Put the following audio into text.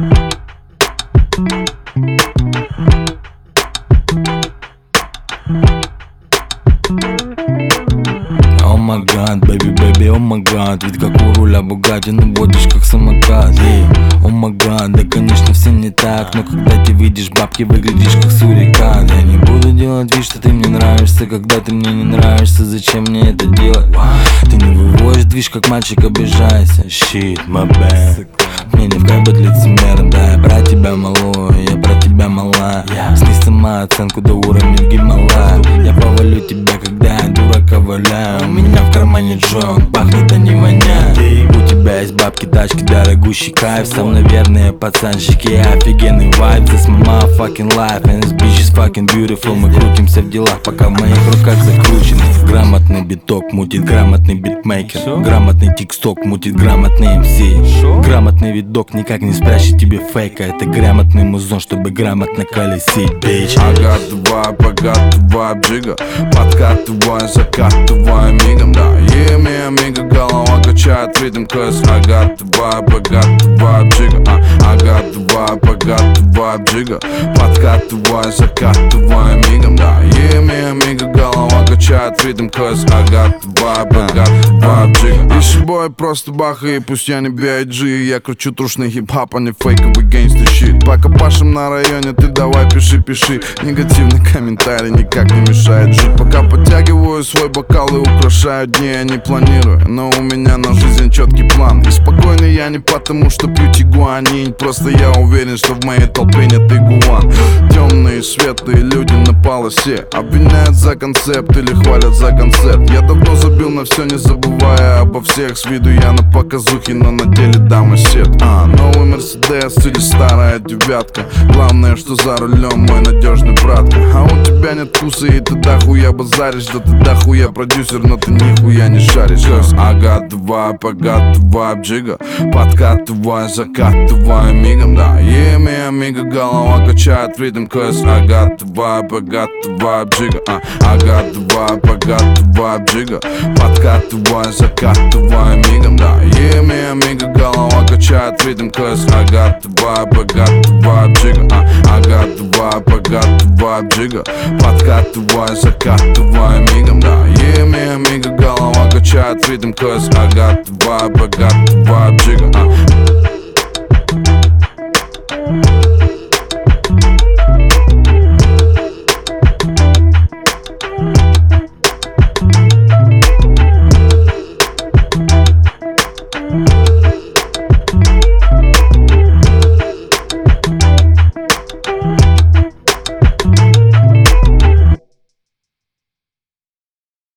О май гад, baby, baby, о май гад. Ведь как у руля Бугатти, но водишь как самокат. О май гад, да конечно все не так. Но когда ты видишь бабки, выглядишь как сурикат. Я не буду делать вид, что ты мне нравишься, когда ты мне не нравишься. Зачем мне это делать? Ты не выводишь движ, как мальчик, обижайся. Shit, my bad. Мне не в кайф быть лицемером, да, я про тебя малую, я про тебя мала. Снизь самооценку до уровня Гималая. Я повалю тебя, когда я дурака валяю. У меня в кармане Джон, пахнет, а не воняет. У тебя есть бабки, тачки, дорогущий кайф. Сам, наверное, пацанчики, офигенный вайб. This my motherfucking life, and this bitch is fucking beautiful. Мы крутимся в делах, пока в моих руках закручены. Грамотный биток мутит грамотный битмейкер. Грамотный тиксток мутит грамотный MC. Грамотный видок никак не спрячет тебе фейка. Это грамотный музон, чтобы грамотно колесить, bitch. I got the vibe, джига. Подкатывай, закатывай мигом, да. Yeah, amigo, голова качает ритм, cause I got the vibe, джига. I got the vibe, джига. Подкатывай, закатывай мигом, да. Yeah, amigo, голова качает ритм, cause I got the vibe, джига. Ищи бой, просто бахай, пусть я не B.I.G. Я кручу трушный хип-хап, а не фейковый гейнстер щит. Пока пашем на районе, ты давай пиши. Негативный комментарий никак не мешает жить. Пока подтягиваю свой бокал и украшаю дни, я не планирую, но у меня на жизнь четкий план. И спокойный я не потому, что пью тигуанин. Просто я уверен, что в моей толпе нет игуан. Темные, светлые люди на полосе обвиняют за концепт или хвалят за концерт. Я давно забил на все, не забывая обо всех. С виду я на показухе, но на деле дам сет. Новый Мерседес или старая девятка. Главное, что за рулем мой надежный братка. А у тебя нет вкуса и ты дохуя базаришь. Да ты дохуя продюсер, но ты нихуя не шаришь. I got the vibe, джига. Подкатывай, закатывай мигом, да. Yeah, amigo, голова качает ритм, cause I got the vibe, джига. I got the vibe, джига. Подкатывай, закатывай мигом, да. Yeah, amigo, голова качает ритм, cause I got the vibe, джига. I got the vibe, джига. Подкатывай, закатывай мигом, да. Yeah, amigo, голова качает ритм, cause I got the vibe, джига.